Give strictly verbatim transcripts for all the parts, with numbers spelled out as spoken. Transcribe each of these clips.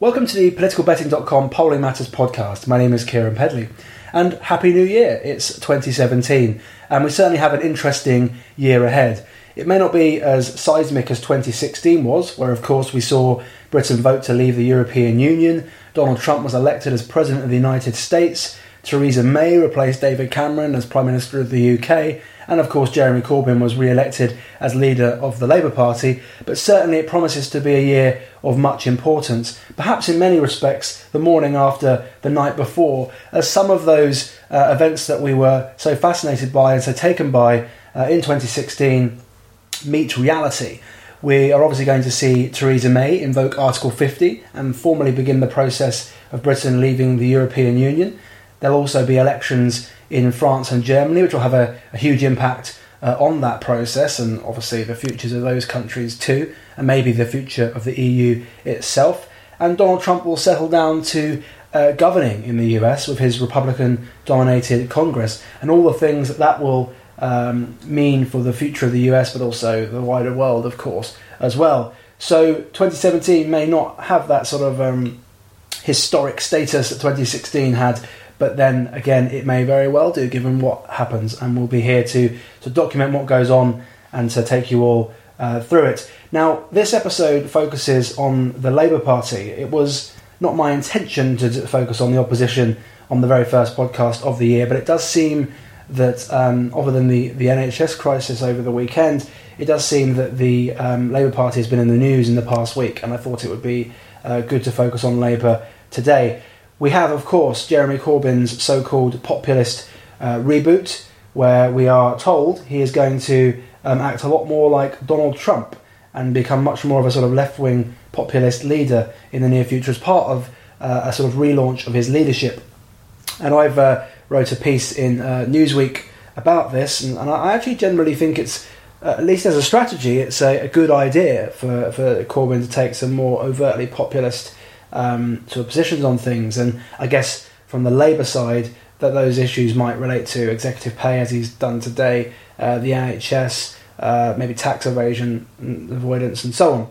Welcome to the political betting dot com Polling Matters podcast. My name is Kieran Pedley, and Happy New Year. It's twenty seventeen, and we certainly have an interesting year ahead. It may not be as seismic as twenty sixteen was, where of course we saw Britain vote to leave the European Union, Donald Trump was elected as President of the United States, Theresa May replaced David Cameron as Prime Minister of the U K, and of course Jeremy Corbyn was re-elected as leader of the Labour Party, but certainly it promises to be a year of much importance, perhaps in many respects the morning after the night before, as some of those uh, events that we were so fascinated by and so taken by uh, in twenty sixteen meet reality. We are obviously going to see Theresa May invoke Article fifty and formally begin the process of Britain leaving the European Union. There'll also be elections in France and Germany, which will have a, a huge impact uh, on that process, and obviously the futures of those countries too, and maybe the future of the E U itself. And Donald Trump will settle down to uh, governing in the U S with his Republican-dominated Congress, and all the things that that will um, mean for the future of the U S, but also the wider world, of course, as well. So twenty seventeen may not have that sort of um, historic status that twenty sixteen had, but then again, it may very well do, given what happens, and we'll be here to, to document what goes on and to take you all uh, through it. Now, this episode focuses on the Labour Party. It was not my intention to focus on the opposition on the very first podcast of the year, but it does seem that, um, other than the, the N H S crisis over the weekend, it does seem that the um, Labour Party has been in the news in the past week, and I thought it would be uh, good to focus on Labour today. We have, of course, Jeremy Corbyn's so-called populist uh, reboot, where we are told he is going to um, act a lot more like Donald Trump and become much more of a sort of left-wing populist leader in the near future as part of uh, a sort of relaunch of his leadership. And I've uh, wrote a piece in uh, Newsweek about this, and, and I actually generally think it's, uh, at least as a strategy, it's a, a good idea for, for Corbyn to take some more overtly populist Um, sort of positions on things. And I guess from the Labour side, that those issues might relate to executive pay, as he's done today, uh, the N H S, uh, maybe tax evasion and avoidance, and so on.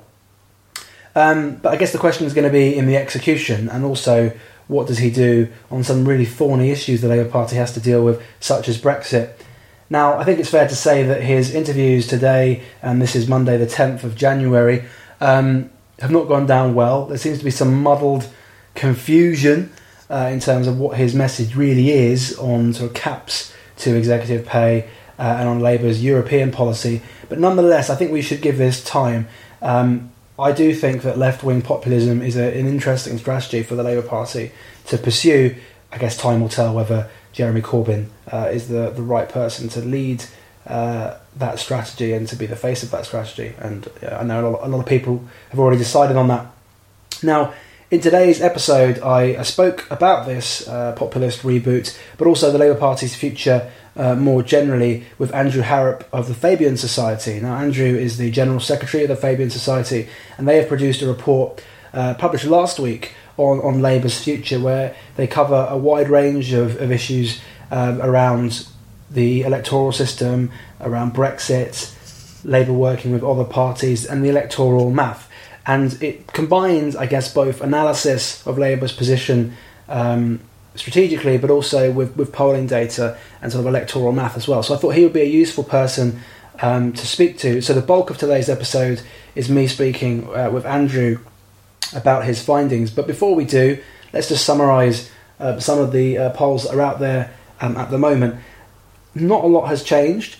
Um, but I guess the question is going to be in the execution, and also what does he do on some really thorny issues the Labour Party has to deal with, such as Brexit. Now, I think it's fair to say that his interviews today, and this is Monday the tenth of January, um, have not gone down well. There seems to be some muddled confusion uh, in terms of what his message really is on sort of caps to executive pay uh, and on Labour's European policy. But nonetheless, I think we should give this time. Um, I do think that left-wing populism is a, an interesting strategy for the Labour Party to pursue. I guess time will tell whether Jeremy Corbyn uh, is the, the right person to lead uh, that strategy and to be the face of that strategy, and uh, I know a lot, a lot of people have already decided on that. Now, in today's episode, I, I spoke about this uh, populist reboot, but also the Labour Party's future uh, more generally, with Andrew Harrop of the Fabian Society. Now, Andrew is the General Secretary of the Fabian Society, and they have produced a report uh, published last week on, on Labour's future, where they cover a wide range of, of issues um, around the electoral system, around Brexit, Labour working with other parties, and the electoral math. And it combines, I guess, both analysis of Labour's position um, strategically, but also with, with polling data and sort of electoral math as well. So I thought he would be a useful person um, to speak to. So the bulk of today's episode is me speaking uh, with Andrew about his findings. But before we do, let's just summarise uh, some of the uh, polls that are out there um, at the moment. Not a lot has changed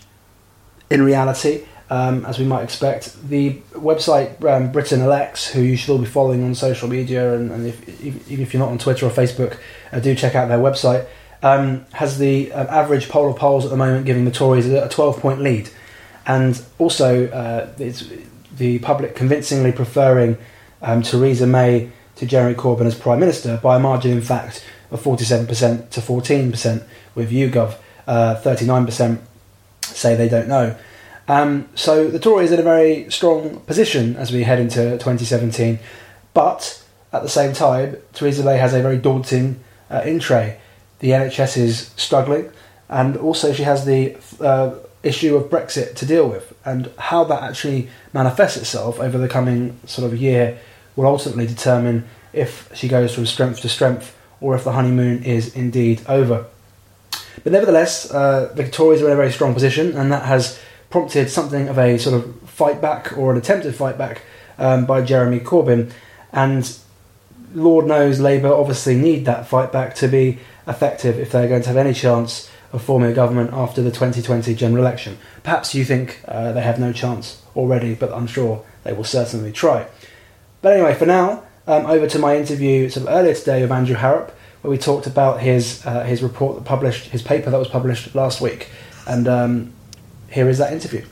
in reality, um, as we might expect. The website um, Britain Elects, who you should all be following on social media, and, and if, even if you're not on Twitter or Facebook, uh, do check out their website, um, has the uh, average poll of polls at the moment giving the Tories a twelve-point lead. And also, uh, it's the public convincingly preferring um, Theresa May to Jeremy Corbyn as Prime Minister by a margin, in fact, of forty-seven percent to fourteen percent with YouGov. Uh, thirty-nine percent say they don't know. Um, so the Tories are in a very strong position as we head into twenty seventeen. But at the same time, Theresa May has a very daunting uh, in tray. The N H S is struggling, and also she has the uh, issue of Brexit to deal with. And how that actually manifests itself over the coming sort of year will ultimately determine if she goes from strength to strength or if the honeymoon is indeed over. But nevertheless, uh, the Tories are in a very strong position, and that has prompted something of a sort of fight back, or an attempted fight back, um, by Jeremy Corbyn. And Lord knows Labour obviously need that fight back to be effective if they're going to have any chance of forming a government after the twenty twenty general election. Perhaps you think uh, they have no chance already, but I'm sure they will certainly try. But anyway, for now, um, over to my interview sort of earlier today with Andrew Harrop, where we talked about his uh, his report that published, his paper that was published last week. And um, here is that interview.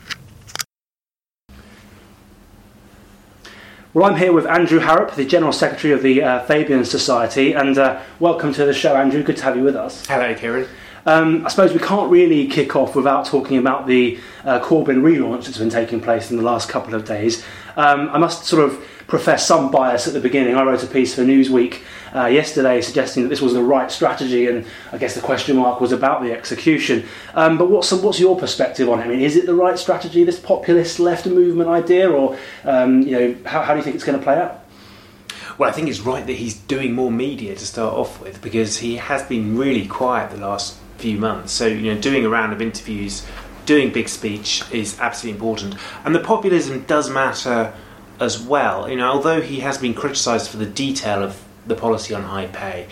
Well, I'm here with Andrew Harrop, the General Secretary of the uh, Fabian Society, and uh, welcome to the show, Andrew. Good to have you with us. Hello, Kieran. Um, I suppose we can't really kick off without talking about the uh, Corbyn relaunch that's been taking place in the last couple of days. Um, I must sort of profess some bias at the beginning. I wrote a piece for Newsweek uh, yesterday suggesting that this was the right strategy, and I guess the question mark was about the execution. Um, but what's what's your perspective on it? I mean, is it the right strategy, this populist left movement idea, or um, you know, how, how do you think it's going to play out? Well, I think it's right that he's doing more media to start off with, because he has been really quiet the last few months. So, you know, doing a round of interviews, doing big speech is absolutely important. And the populism does matter as well. You know, although he has been criticised for the detail of the policy on high pay,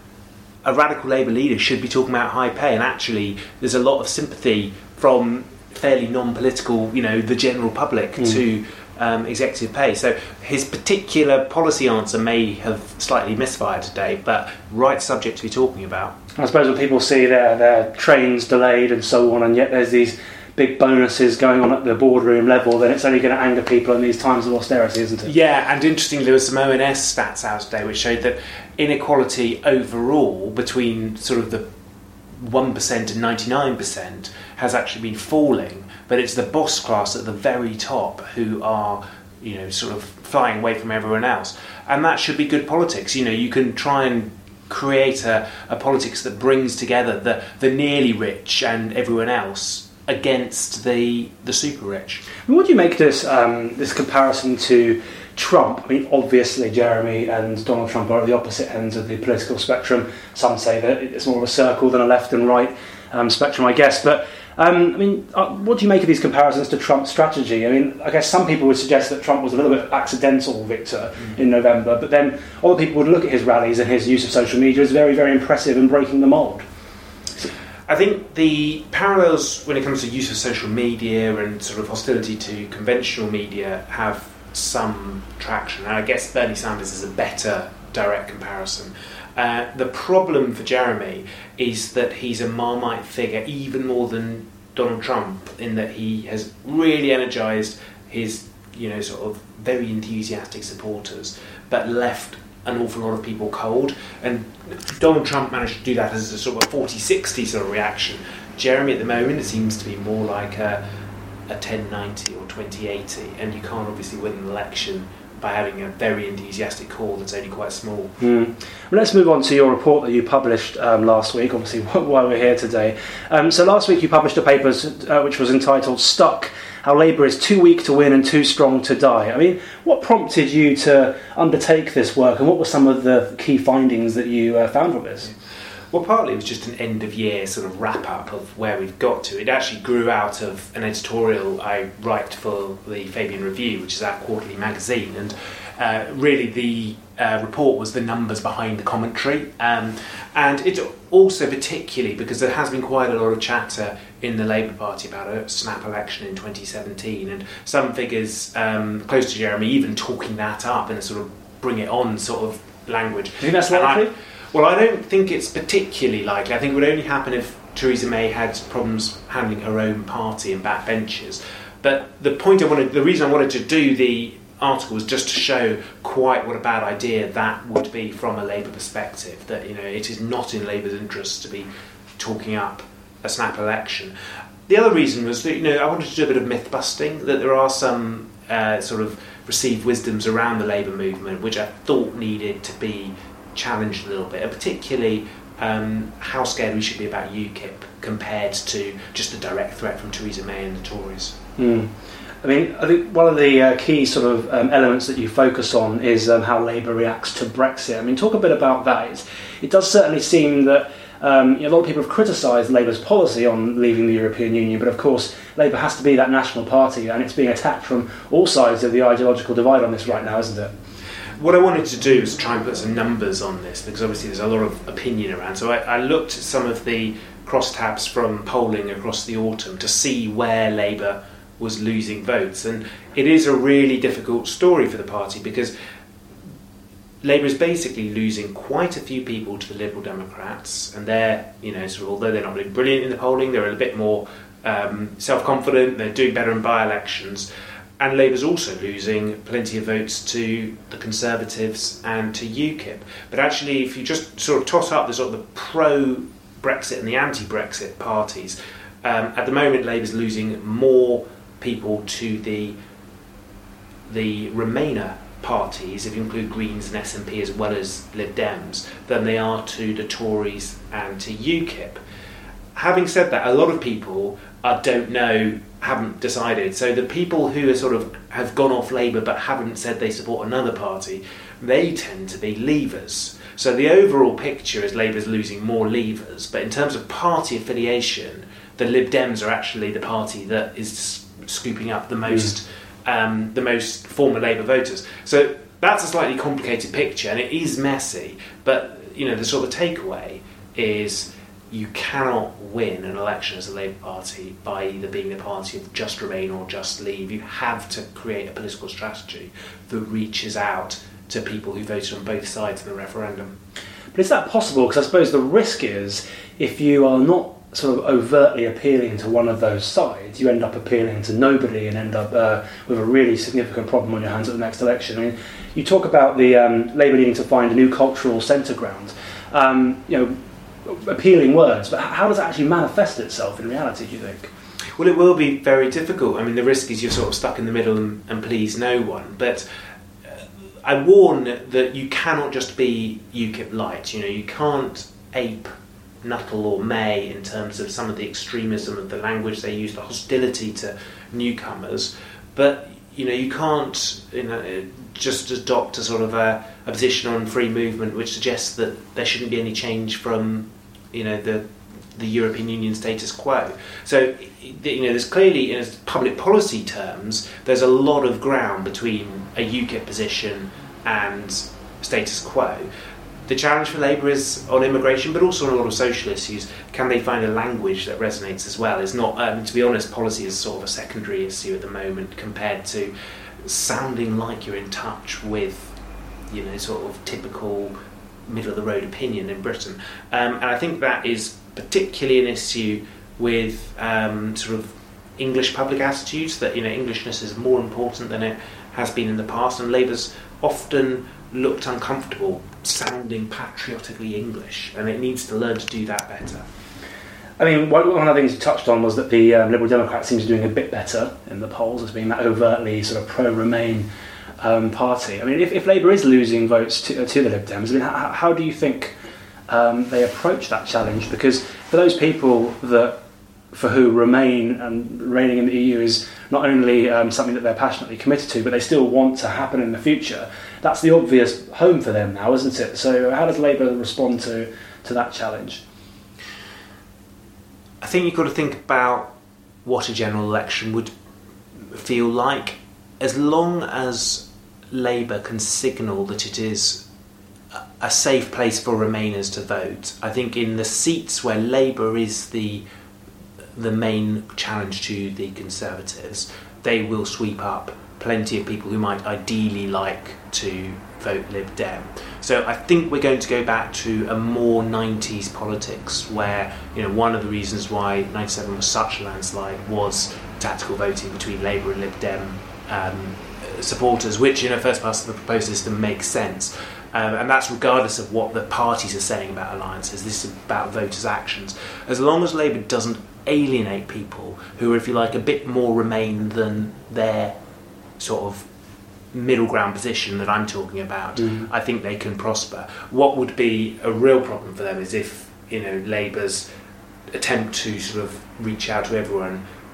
a radical Labour leader should be talking about high pay, and actually there's a lot of sympathy from fairly non-political, you know, the general public mm. to um, executive pay. So his particular policy answer may have slightly misfired today, but right subject to be talking about. I suppose when people see their, their trains delayed and so on, and yet there's these big bonuses going on at the boardroom level, then it's only going to anger people in these times of austerity, isn't it? Yeah, and interestingly, there was some O N S stats out today which showed that inequality overall between sort of the one percent and ninety-nine percent has actually been falling, but it's the boss class at the very top who are, you know, sort of flying away from everyone else. And that should be good politics. You know, you can try and create a, a politics that brings together the, the nearly rich and everyone else against the the super rich. And what do you make this um, this comparison to Trump? I mean, obviously Jeremy and Donald Trump are at the opposite ends of the political spectrum. Some say that it's more of a circle than a left and right um, spectrum, I guess. But um, I mean, uh, what do you make of these comparisons to Trump's strategy? I mean, I guess some people would suggest that Trump was a little bit accidental victor mm. in November, but then other people would look at his rallies and his use of social media as very, very impressive in breaking the mould. I think the parallels when it comes to use of social media and sort of hostility to conventional media have some traction, and I guess Bernie Sanders is a better direct comparison. Uh, the problem for Jeremy is that he's a Marmite figure even more than Donald Trump, in that he has really energised his, you know, sort of very enthusiastic supporters, but left an awful lot of people cold. And Donald Trump managed to do that as a sort of forty sixty sort of reaction. Jeremy at the moment, it seems to be more like a, a ten ninety or twenty eighty, and you can't obviously win an election by having a very enthusiastic core that's only quite small. Mm. Well, let's move on to your report that you published um, last week, obviously why we're here today. Um, so last week you published a paper uh, which was entitled Stuck: How Labour is Too Weak to Win and Too Strong to Die. I mean, what prompted you to undertake this work, and what were some of the key findings that you uh, found from this? Well, partly it was just an end-of-year sort of wrap-up of where we've got to. It actually grew out of an editorial I write for the Fabian Review, which is our quarterly magazine, and uh, really the uh, report was the numbers behind the commentary. Um, and it also particularly because there has been quite a lot of chatter in the Labour Party about a snap election in twenty seventeen, and some figures um, close to Jeremy even talking that up in a sort of bring it on sort of language. Do you think that's likely? Well, I don't think it's particularly likely. I think it would only happen if Theresa May had problems handling her own party and backbenchers. But the point I wanted, the reason I wanted to do the article was just to show quite what a bad idea that would be from a Labour perspective. That, you know, it is not in Labour's interest to be talking up a snap election. The other reason was that, you know, I wanted to do a bit of myth busting. That there are some uh, sort of received wisdoms around the Labour movement which I thought needed to be challenged a little bit, and particularly um, how scared we should be about UKIP compared to just the direct threat from Theresa May and the Tories. Mm. I mean, I think one of the uh, key sort of um, elements that you focus on is um, how Labour reacts to Brexit. I mean, talk a bit about that. It's, it does certainly seem that um, you know, a lot of people have criticised Labour's policy on leaving the European Union, but of course Labour has to be that national party, and it's being attacked from all sides of the ideological divide on this right now, isn't it? What I wanted to do was try and put some numbers on this, because obviously there's a lot of opinion around. So I, I looked at some of the crosstabs from polling across the autumn to see where Labour was losing votes, and it is a really difficult story for the party, because Labour is basically losing quite a few people to the Liberal Democrats, and they're, you know, sort of, although they're not really brilliant in the polling, they're a bit more um, self-confident, they're doing better in by-elections, and Labour's also losing plenty of votes to the Conservatives and to UKIP. But actually, if you just sort of toss up the sort of the pro-Brexit and the anti-Brexit parties, um, at the moment Labour's losing more people to the the Remainer parties, if you include Greens and S N P as well as Lib Dems, than they are to the Tories and to UKIP. Having said that, a lot of people uh, don't know, haven't decided. So the people who are sort of have gone off Labour but haven't said they support another party, they tend to be Leavers. So the overall picture is Labour's losing more Leavers, but in terms of party affiliation, the Lib Dems are actually the party that is scooping up the most mm. um, the most former Labour voters. So that's a slightly complicated picture, and it is messy. But you know, the sort of takeaway is you cannot win an election as a Labour Party by either being the party of just Remain or just Leave. You have to create a political strategy that reaches out to people who voted on both sides in the referendum. But is that possible? Because I suppose the risk is, if you are not sort of overtly appealing to one of those sides, you end up appealing to nobody and end up uh, with a really significant problem on your hands at the next election. I mean, you talk about the um, Labour needing to find a new cultural centre ground. Um, you know, appealing words, but how does it actually manifest itself in reality, do you think? Well, it will be very difficult. I mean, the risk is you're sort of stuck in the middle and, and please no one. But uh, I warn that you cannot just be UKIP light. You know, you can't ape Nuttall or May in terms of some of the extremism of the language they use, the hostility to newcomers. But you know, you can't, you know, just adopt a sort of a, a position on free movement which suggests that there shouldn't be any change from, you know, the the European Union status quo. So, you know, there's clearly, in public policy terms, there's a lot of ground between a UKIP position and status quo. The challenge for Labour is on immigration, but also on a lot of social issues. Can they find a language that resonates as well? It's not, um, to be honest, policy is sort of a secondary issue at the moment compared to sounding like you're in touch with, you know, sort of typical middle-of-the-road opinion in Britain. Um, and I think that is particularly an issue with um, sort of English public attitudes, that, you know, Englishness is more important than it has been in the past, and Labour's often looked uncomfortable sounding patriotically English, and it needs to learn to do that better. I mean, one of the things you touched on was that the um, Liberal Democrats seems to be doing a bit better in the polls as being that overtly sort of pro-Remain um, party. I mean, if, if Labour is losing votes to, uh, to the Lib Dems, I mean, how, how do you think um, they approach that challenge? Because for those people that for who Remain and remaining in the E U is not only um, something that they're passionately committed to, but they still want to happen in the future, that's the obvious home for them now, isn't it? So how does Labour respond to, to that challenge? I think you've got to think about what a general election would feel like. As long as Labour can signal that it is a safe place for Remainers to vote, I think in the seats where Labour is the the main challenge to the Conservatives, they will sweep up plenty of people who might ideally like to vote Lib Dem. So I think we're going to go back to a more nineties politics where, you know, one of the reasons why ninety-seven was such a landslide was tactical voting between Labour and Lib Dem um, supporters, which in a first pass of the proposed system makes sense. Um, and that's regardless of what the parties are saying about alliances. This is about voters' actions. As long as Labour doesn't alienate people who are, if you like, a bit more Remain than their sort of middle ground position that I'm talking about, mm. I think they can prosper. What would be a real problem for them is if, you know, Labour's attempt to sort of reach out to everyone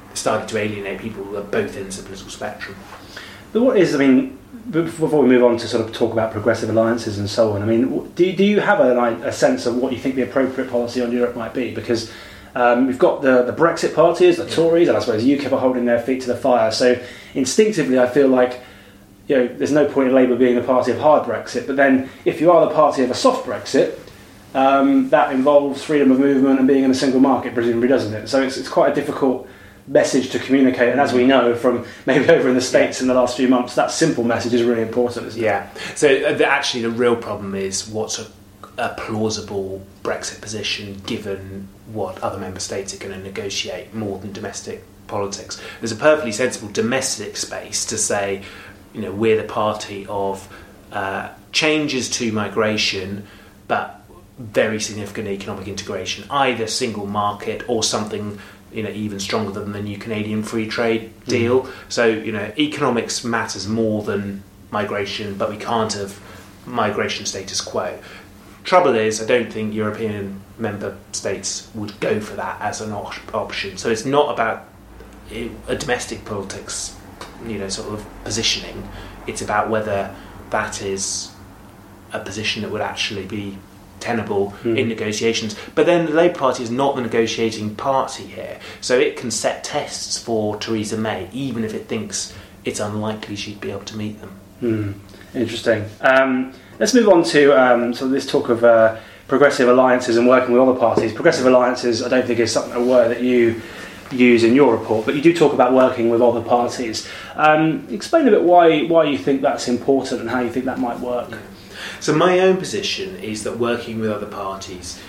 started to alienate people at both ends of the political spectrum. But what is, I mean, before we move on to sort of talk about progressive alliances and so on, I mean, do, do you have a, a sense of what you think the appropriate policy on Europe might be? Because um, we've got the, the Brexit parties, the Tories, and I suppose UKIP are holding their feet to the fire. So instinctively, I feel like, you know, there's no point in Labour being the party of hard Brexit. But then, if you are the party of a soft Brexit, um, that involves freedom of movement and being in a single market, presumably, doesn't it? So it's, it's quite a difficult message to communicate, and as we know from maybe over in the States in the last few months, that simple message is really important, isn't it? Yeah. So uh, the, actually the real problem is what's a, a plausible Brexit position given what other member states are going to negotiate more than domestic politics. There's a perfectly sensible domestic space to say, you know, we're the party of uh, changes to migration, but very significant economic integration, either single market or something, you know, even stronger than the new Canadian free trade deal. Mm. So, you know, economics matters more than migration, but we can't have migration status quo. Trouble is, I don't think European member states would go for that as an op- option. So it's not about a domestic politics, you know, sort of positioning. It's about whether that is a position that would actually be tenable mm. in negotiations. But then the Labour Party is not the negotiating party here, so it can set tests for Theresa May, even if it thinks it's unlikely she'd be able to meet them. Mm. Interesting. Um, let's move on to um, so this talk of uh, progressive alliances and working with other parties. Progressive alliances, I don't think is something a word that you use in your report, but you do talk about working with other parties. Um, explain a bit why why you think that's important and how you think that might work. So my own position is that working with other parties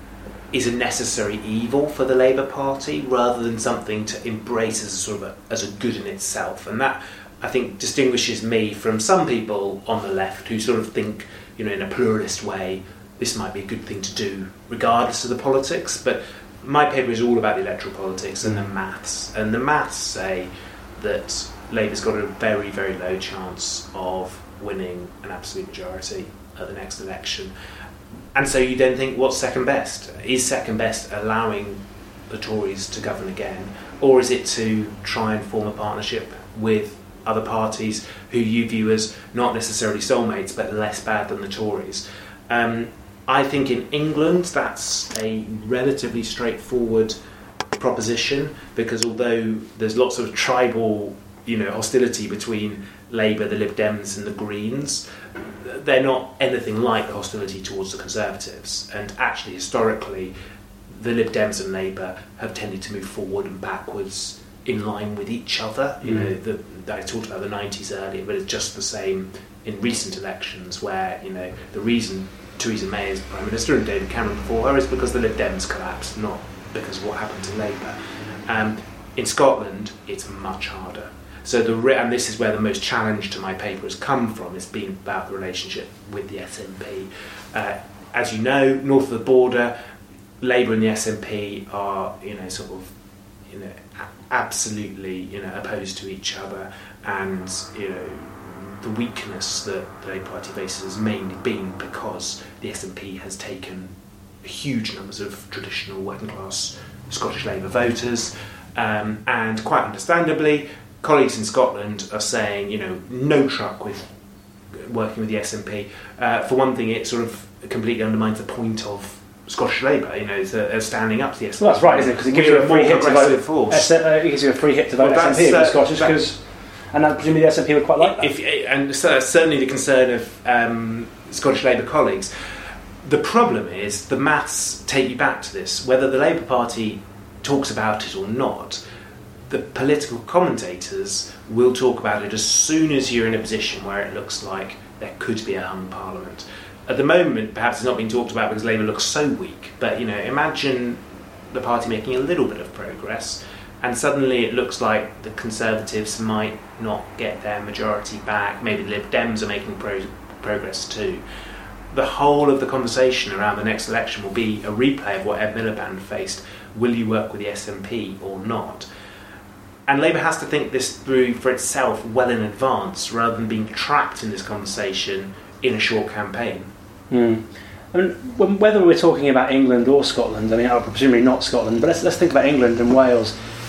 is a necessary evil for the Labour Party rather than something to embrace as a sort of a, as a good in itself. And that, I think, distinguishes me from some people on the left who sort of think, you know, in a pluralist way, this might be a good thing to do regardless of the politics. But my paper is all about the electoral politics and the maths. And the maths say that Labour's got a very, very low chance of winning an absolute majority at the next election. And so you then think, what's second best? Is second best allowing the Tories to govern again, or is it to try and form a partnership with other parties who you view as not necessarily soulmates but less bad than the Tories? Um, I think in England that's a relatively straightforward proposition, because although there's lots of tribal, you know, hostility between Labour, the Lib Dems and the Greens, they're not anything like the hostility towards the Conservatives. And actually, historically, the Lib Dems and Labour have tended to move forward and backwards in line with each other. You mm. know, the, I talked about the nineties earlier, but it's just the same in recent elections where, you know, the reason Theresa May is Prime Minister and David Cameron before her is because the Lib Dems collapsed, not because of what happened to Labour. Um, in Scotland, it's much harder. So the re- and this is where the most challenge to my paper has come from. It's been about the relationship with the S N P. Uh, as you know, north of the border, Labour and the S N P are, you know, sort of, you know, a- absolutely, you know, opposed to each other, and you know, the weakness that the Labour Party faces has mainly been because the S N P has taken huge numbers of traditional working class Scottish Labour voters, um, and quite understandably, colleagues in Scotland are saying, you know, no truck with working with the S N P. Uh, for one thing, it sort of completely undermines the point of Scottish Labour, you know, uh, standing up to the S N P. Well, that's right, isn't it? Because it gives you a free hit to vote. Force. Uh, it gives you a free hit to vote well, S N P against Scottish, because, and uh, presumably the S N P would quite like that. If, and so, certainly the concern of um, Scottish Labour colleagues. The problem is the maths take you back to this. Whether the Labour Party talks about it or not, the political commentators will talk about it as soon as you're in a position where it looks like there could be a hung parliament. At the moment, perhaps it's not being talked about because Labour looks so weak, but, you know, imagine the party making a little bit of progress and suddenly it looks like the Conservatives might not get their majority back, maybe the Lib Dems are making pro- progress too. The whole of the conversation around the next election will be a replay of what Ed Miliband faced. Will you work with the S N P or not? And Labour has to think this through for itself well in advance, rather than being trapped in this conversation in a short campaign. Mm. I mean, whether we're talking about England or Scotland, I mean, presumably not Scotland, but let's let's think about England and Wales.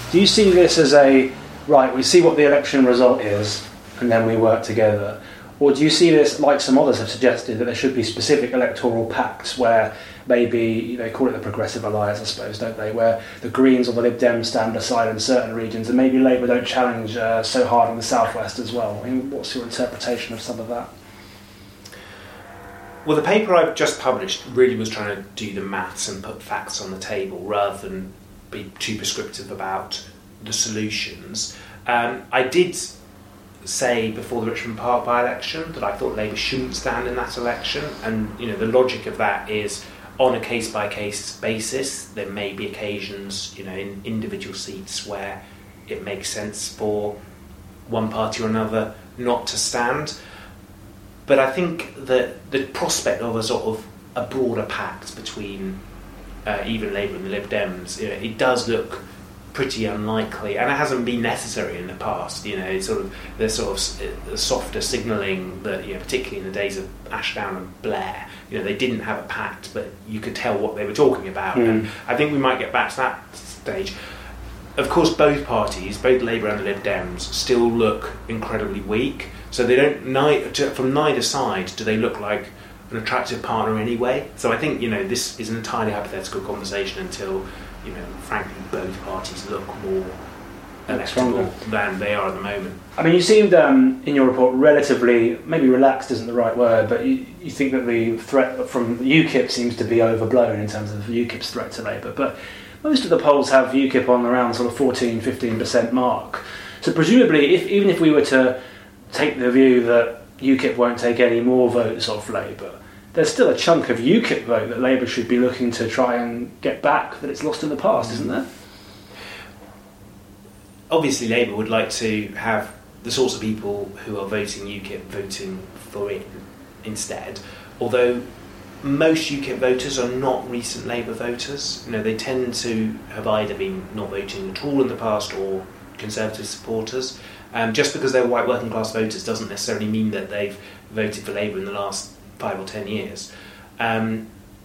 Do you see this as a, right, we see what the election result is, and then we work together? Or do you see this, like some others have suggested, that there should be specific electoral pacts where maybe, they call it the Progressive Alliance, I suppose, don't they, where the Greens or the Lib Dems stand aside in certain regions, and maybe Labour don't challenge uh, so hard in the southwest as well? I mean, what's your interpretation of some of that? Well, the paper I've just published really was trying to do the maths and put facts on the table rather than be too prescriptive about the solutions. Um, I did say before the Richmond Park by-election that I thought Labour shouldn't stand in that election, and you know the logic of that is on a case-by-case basis. There may be occasions, you know, in individual seats where it makes sense for one party or another not to stand. But I think that the prospect of a sort of a broader pact between uh, even Labour and the Lib Dems, you know, it does look pretty unlikely, and it hasn't been necessary in the past. You know, it's sort of the sort of softer signalling that, you know, particularly in the days of Ashdown and Blair, you know, they didn't have a pact, but you could tell what they were talking about. Mm. And I think we might get back to that stage. Of course, both parties, both Labour and the Lib Dems, still look incredibly weak. So they don't, neither, from neither side do they look like an attractive partner anyway. So I think, you know, this is an entirely hypothetical conversation until, you know, frankly, both parties look more electable than they are at the moment. I mean, you seemed, um, in your report, relatively, maybe relaxed isn't the right word, but you, you think that the threat from UKIP seems to be overblown in terms of UKIP's threat to Labour. But most of the polls have UKIP on around sort of fourteen, fifteen percent mark. So presumably, if even if we were to take the view that UKIP won't take any more votes off Labour, there's still a chunk of UKIP vote that Labour should be looking to try and get back that it's lost in the past, isn't there? Obviously, Labour would like to have the sorts of people who are voting UKIP voting for it instead, although most UKIP voters are not recent Labour voters. You know, they tend to have either been not voting at all in the past or Conservative supporters. Um, just because they're white working class voters doesn't necessarily mean that they've voted for Labour in the last five or ten years. Um,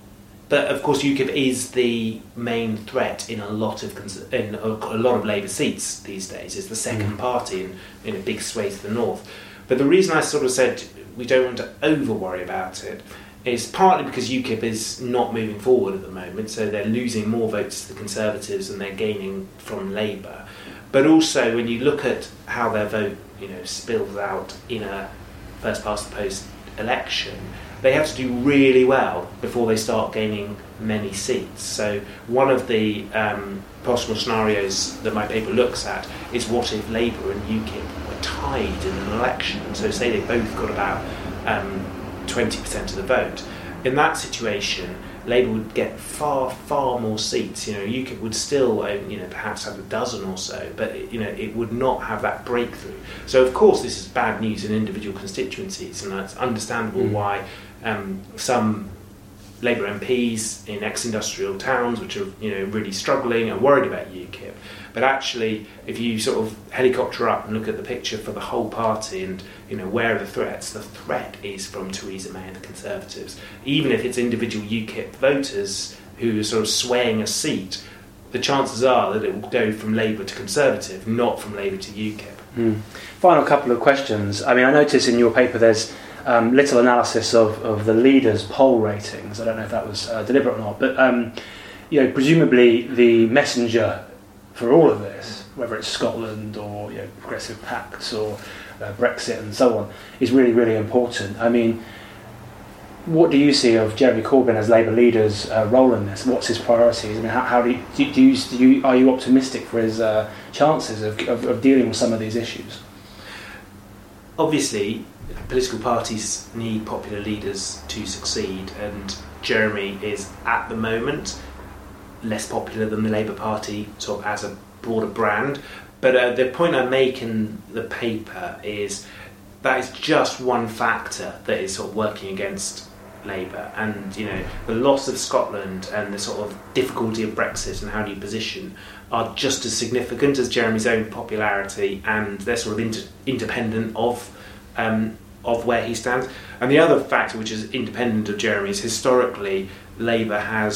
but of course UKIP is the main threat in a lot of cons- in a, a lot of Labour seats these days. It's the second mm. party in, in a big sway to the north. But the reason I sort of said we don't want to over worry about it is partly because UKIP is not moving forward at the moment, so they're losing more votes to the Conservatives than they're gaining from Labour. But also, when you look at how their vote, you know, spills out in a first past the post election, they have to do really well before they start gaining many seats. So one of the um, possible scenarios that my paper looks at is what if Labour and UKIP were tied in an election? So say they both got about um, twenty percent of the vote. In that situation, Labour would get far, far more seats. You know, UKIP would still, you know, perhaps have a dozen or so, but you know, it would not have that breakthrough. So, of course, this is bad news in individual constituencies, and it's understandable mm. why um, some Labour M Ps in ex-industrial towns, which are, you know, really struggling, are worried about UKIP. But actually, if you sort of helicopter up and look at the picture for the whole party, and you know, where are the threats? The threat is from Theresa May and the Conservatives. Even if it's individual UKIP voters who are sort of swaying a seat, the chances are that it will go from Labour to Conservative, not from Labour to UKIP. Mm. Final couple of questions. I mean, I notice in your paper there's um, little analysis of, of the leaders' poll ratings. I don't know if that was uh, deliberate or not, but um, you know, presumably the messenger for all of this, whether it's Scotland or, you know, progressive pacts or uh, Brexit and so on, is really, really important. I mean, what do you see of Jeremy Corbyn as Labour leader's uh, role in this? What's his priorities? I mean, how, how do, you, do, do, you, do you are you optimistic for his uh, chances of, of, of dealing with some of these issues? Obviously, political parties need popular leaders to succeed, and Jeremy is at the moment less popular than the Labour Party sort of as a broader brand. But uh, the point I make in the paper is that is just one factor that is sort of working against Labour, and you know, the loss of Scotland and the sort of difficulty of Brexit and how do you position are just as significant as Jeremy's own popularity, and they're sort of inter- independent of um, of where he stands. And the other factor, which is independent of Jeremy's, historically Labour has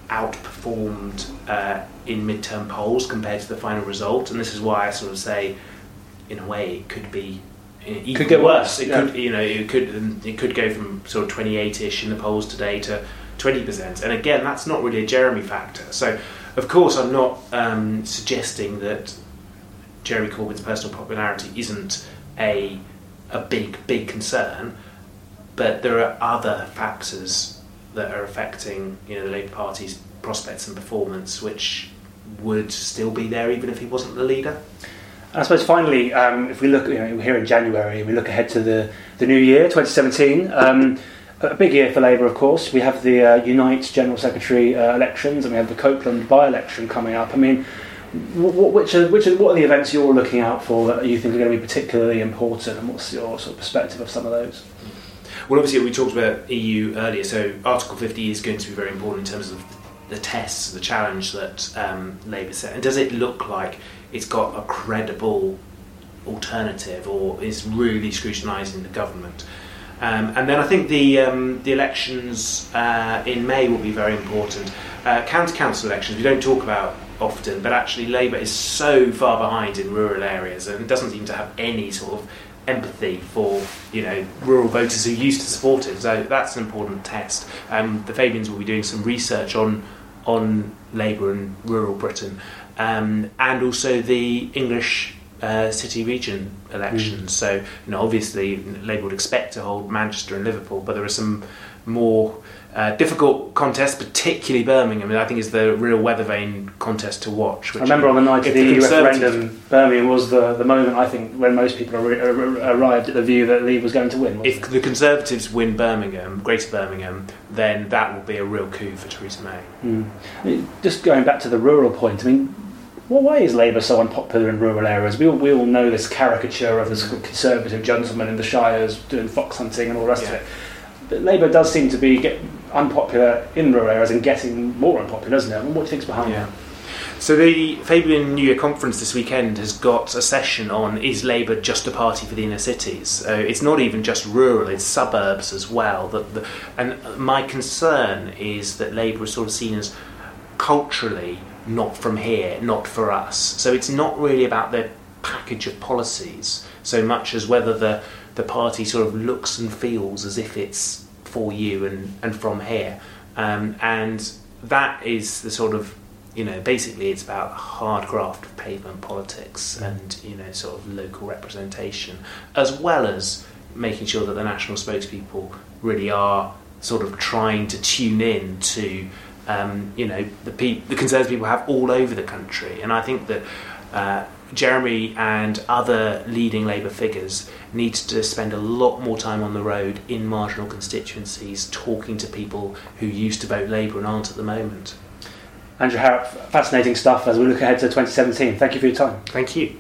outperformed uh, in midterm polls compared to the final result, and this is why I sort of say, in a way, it could be even could get worse. worse. It yeah. could, you know, it could it could go from sort of twenty-eight-ish in the polls today to twenty percent, and again, that's not really a Jeremy factor. So, of course, I'm not um, suggesting that Jeremy Corbyn's personal popularity isn't a a big big concern, but there are other factors that are affecting, you know, the Labour Party's prospects and performance, which would still be there even if he wasn't the leader. I suppose finally, um, if we look, you know, we're here in January, we look ahead to the, the new year, twenty seventeen. Um, a big year for Labour, of course. We have the uh, Unite General Secretary uh, elections, and we have the Copeland by-election coming up. I mean, what, which are, which are, what are the events you're looking out for that you think are going to be particularly important, and what's your sort of perspective of some of those? Well, obviously, we talked about E U earlier, so Article fifty is going to be very important in terms of the tests, the challenge that um, Labour set. And does it look like it's got a credible alternative, or is really scrutinising the government? Um, and then I think the um, the elections uh, in May will be very important. Uh, county council elections we don't talk about often, but actually Labour is so far behind in rural areas and doesn't seem to have any sort of empathy for, you know, rural voters who used to support it. So that's an important test. Um, the Fabians will be doing some research on on Labour and rural Britain, um, and also the English uh, city region elections. Mm. So, you know, obviously Labour would expect to hold Manchester and Liverpool, but there are some more uh, difficult contests, particularly Birmingham. I think is the real weather vane contest to watch. Which I remember on the night of the, the referendum, Birmingham was the, the moment, I think, when most people ar- ar- arrived at the view that Leave was going to win. If it? the Conservatives win Birmingham, Greater Birmingham, then that will be a real coup for Theresa May. Mm. I mean, just going back to the rural point, I mean, well, why is Labour so unpopular in rural areas? We all, we all know this caricature of this Conservative gentleman in the Shires doing fox hunting and all the rest yeah. of it. But Labour does seem to be get unpopular in rural areas and getting more unpopular, doesn't it? I mean, what do you think's behind yeah. that? So the Fabian New Year conference this weekend has got a session on is Labour just a party for the inner cities? Uh, it's not even just rural, it's suburbs as well. That the, and my concern is that Labour is sort of seen as culturally not from here, not for us. So it's not really about their package of policies so much as whether the the party sort of looks and feels as if it's for you and, and from here. Um, and that is the sort of, you know, basically it's about a hard graft of pavement politics and, you know, sort of local representation, as well as making sure that the national spokespeople really are sort of trying to tune in to, um, you know, the, pe- the Conservative people have all over the country. And I think that uh, Jeremy and other leading Labour figures need to spend a lot more time on the road in marginal constituencies, talking to people who used to vote Labour and aren't at the moment. Andrew Harrop, fascinating stuff as we look ahead to twenty seventeen. Thank you for your time. Thank you.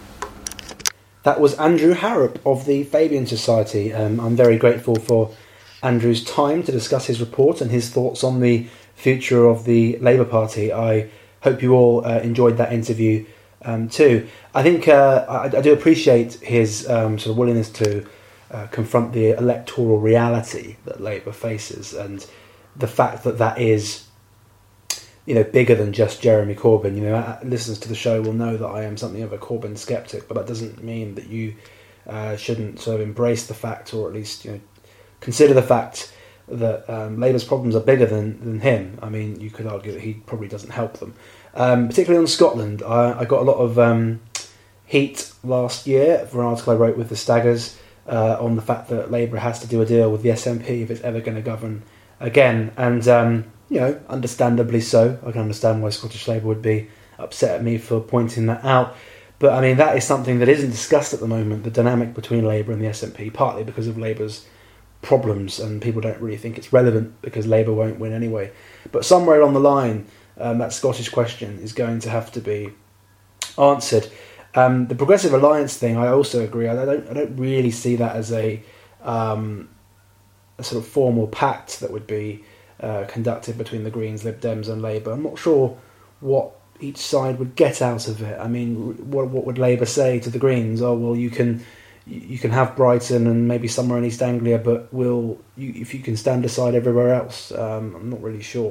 That was Andrew Harrop of the Fabian Society. Um, I'm very grateful for Andrew's time to discuss his report and his thoughts on the future of the Labour Party. I hope you all uh, enjoyed that interview um, too. I think uh, I, I do appreciate his um, sort of willingness to uh, confront the electoral reality that Labour faces, and the fact that that is, you know, bigger than just Jeremy Corbyn. You know, listeners to the show will know that I am something of a Corbyn skeptic, but that doesn't mean that you uh, shouldn't sort of embrace the fact, or at least, you know, consider the fact that um, Labour's problems are bigger than, than him. I mean, you could argue that he probably doesn't help them. Um, particularly on Scotland, I, I got a lot of um, heat last year for an article I wrote with the Staggers uh, on the fact that Labour has to do a deal with the S N P if it's ever going to govern again. And, um, you know, understandably so. I can understand why Scottish Labour would be upset at me for pointing that out. But, I mean, that is something that isn't discussed at the moment, the dynamic between Labour and the S N P, partly because of Labour's problems, and people don't really think it's relevant because Labour won't win anyway. But somewhere along the line, um, that Scottish question is going to have to be answered. Um, the Progressive Alliance thing, I also agree. I don't, I don't really see that as a, um, a sort of formal pact that would be uh, conducted between the Greens, Lib Dems, and Labour. I'm not sure what each side would get out of it. I mean, what what would Labour say to the Greens? Oh, well, you can. You can have Brighton and maybe somewhere in East Anglia, but will you, if you can stand aside everywhere else? Um, I'm not really sure.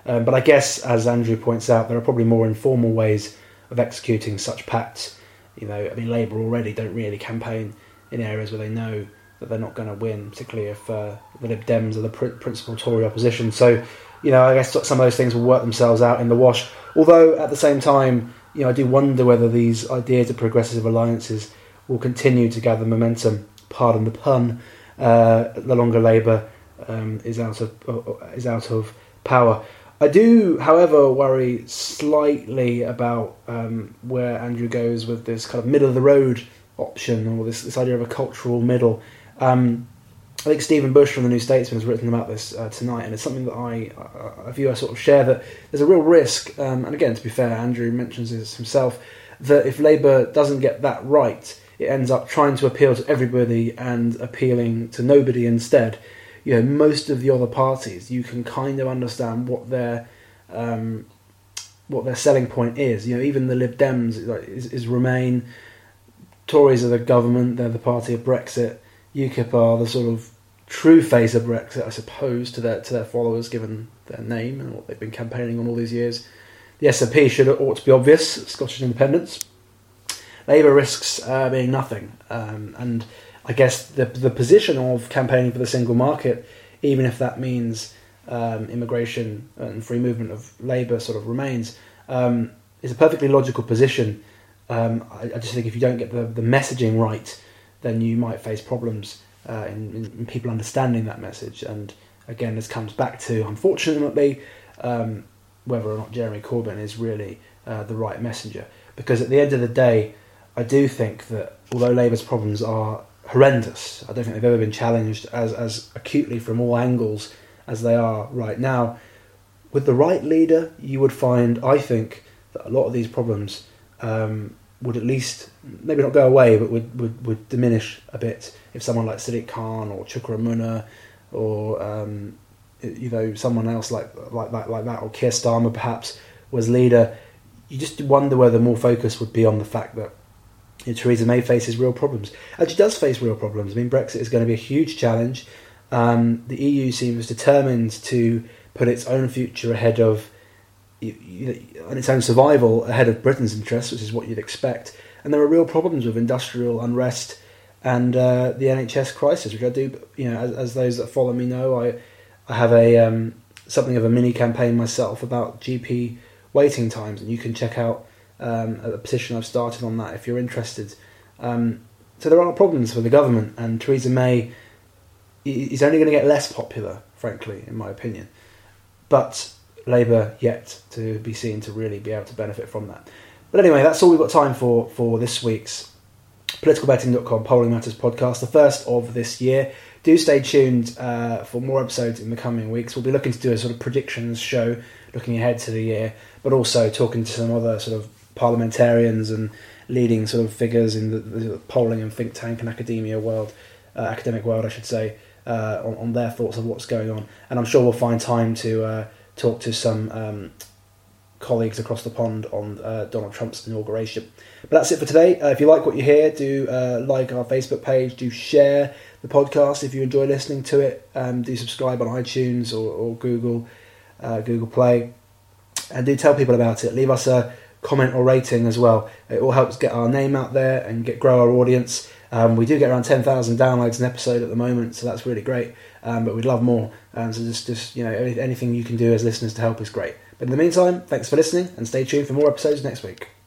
Um, but I guess, as Andrew points out, there are probably more informal ways of executing such pacts. You know, I mean, Labour already don't really campaign in areas where they know that they're not going to win, particularly if uh, the Lib Dems are the pr- principal Tory opposition. So, you know, I guess some of those things will work themselves out in the wash. Although, at the same time, you know, I do wonder whether these ideas of progressive alliances will continue to gather momentum, pardon the pun, uh, the longer Labour um, is out of uh, is out of power. I do, however, worry slightly about um, where Andrew goes with this kind of middle-of-the-road option, or this, this idea of a cultural middle. Um, I think Stephen Bush from the New Statesman has written about this uh, tonight, and it's something that I, I, I view, I sort of share, that there's a real risk, um, and again, to be fair, Andrew mentions this himself, that if Labour doesn't get that right, it ends up trying to appeal to everybody and appealing to nobody instead. You know, most of the other parties, you can kind of understand what their um, what their selling point is. You know, even the Lib Dems is, is Remain. Tories are the government; they're the party of Brexit. UKIP are the sort of true face of Brexit, I suppose, to their to their followers, given their name and what they've been campaigning on all these years. The S N P should ought to be obvious: Scottish independence. Labour risks uh, being nothing, um, and I guess the the position of campaigning for the single market, even if that means um, immigration and free movement of labour sort of remains, um, is a perfectly logical position. Um, I, I just think if you don't get the, the messaging right, then you might face problems uh, in, in people understanding that message. And again, this comes back to, unfortunately, um, whether or not Jeremy Corbyn is really uh, the right messenger. Because at the end of the day, I do think that although Labour's problems are horrendous, I don't think they've ever been challenged as, as acutely from all angles as they are right now. With the right leader, you would find, I think, that a lot of these problems um, would at least, maybe not go away, but would, would, would diminish a bit if someone like Sadiq Khan or Chukra Munna or um, you know, someone else like like that, like that, or Keir Starmer perhaps was leader. You just wonder whether more focus would be on the fact that you know, Theresa May faces real problems. And she does face real problems. I mean, Brexit is going to be a huge challenge. Um, the E U seems determined to put its own future ahead of, you know, and its own survival ahead of Britain's interests, which is what you'd expect. And there are real problems with industrial unrest and uh, the N H S crisis, which I do, you know, as, as those that follow me know, I I have a um, something of a mini campaign myself about G P waiting times, and you can check out um, a petition I've started on that if you're interested. Um, so there are problems for the government, and Theresa May is only going to get less popular, frankly, in my opinion. But Labour yet to be seen to really be able to benefit from that. But anyway, that's all we've got time for for this week's political betting dot com Polling Matters podcast, the first of this year. Do stay tuned uh, for more episodes in the coming weeks. We'll be looking to do a sort of predictions show, looking ahead to the year, but also talking to some other sort of parliamentarians and leading sort of figures in the, the polling and think tank and academia world, uh, academic world, I should say, uh, on, on their thoughts of what's going on. And I'm sure we'll find time to uh, talk to some um, colleagues across the pond on uh, Donald Trump's inauguration. But that's it for today. Uh, if you like what you hear, do uh, like our Facebook page, do share the podcast if you enjoy listening to it, um, do subscribe on iTunes or, or Google uh, Google Play, and do tell people about it. Leave us a comment or rating as well. It all helps get our name out there and get grow our audience. Um, we do get around ten thousand downloads an episode at the moment, so that's really great, um, but we'd love more. Um, so just, just you know, anything you can do as listeners to help is great. But in the meantime, thanks for listening, and stay tuned for more episodes next week.